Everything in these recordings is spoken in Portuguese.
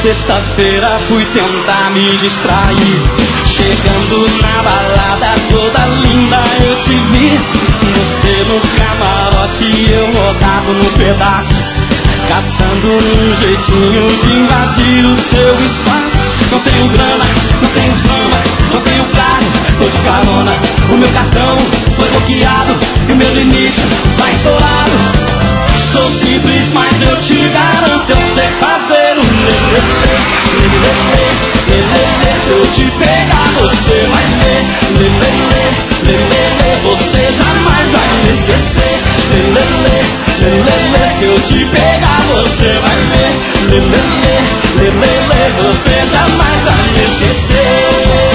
sexta-feira fui tentar me distrair. Chegando na balada toda linda eu te vi. Você no camarote e eu rodado no pedaço, caçando um jeitinho de invadir o seu espaço. Não tenho grana, não tenho fama, não tenho carro, tô de carona. O meu cartão foi bloqueado e o meu limite tá estourado. Sou simples, mas eu te garanto, eu sei fazer um lelele, lelele, lelele. Se eu te pegar, você vai ver, lelele, lelele. Você jamais vai me esquecer, lelele, lelele. Se eu te pegar, você vai ver, lelele, lelele. Você jamais vai me esquecer.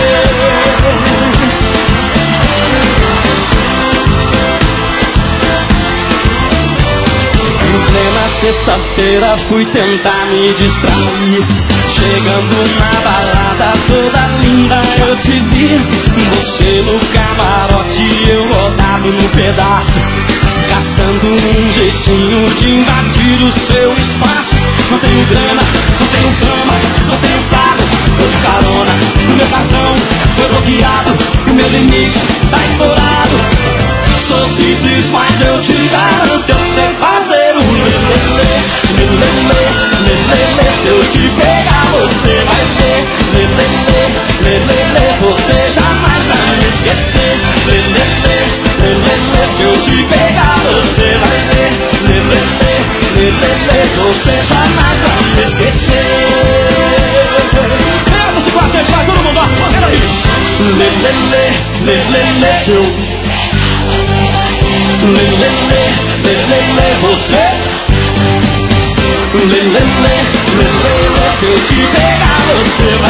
Sexta-feira fui tentar me distrair. Chegando na balada toda linda eu te vi. Você no camarote e eu rodado no pedaço, caçando um jeitinho de invadir o seu espaço. Não tenho grana, não tenho fama, não tenho carro, tô de carona. O meu cartão foi bloqueado, o meu limite tá estourado. Sou simples, mas eu te garanto, eu sei fazer um lelele, lelele, lelele. Se eu te pegar, você vai ver, lelele, lelele. Você jamais vai me esquecer, lelele, lelele. Se eu te pegar, você vai ver, lelele, lelele. Você jamais vai me esquecer. Você com a gente, vai todo mundo, ó, quero aí. Lelele, lelele. Se eu lelele, lelele, você. Lelele, lelele. Se eu te pegar, você vai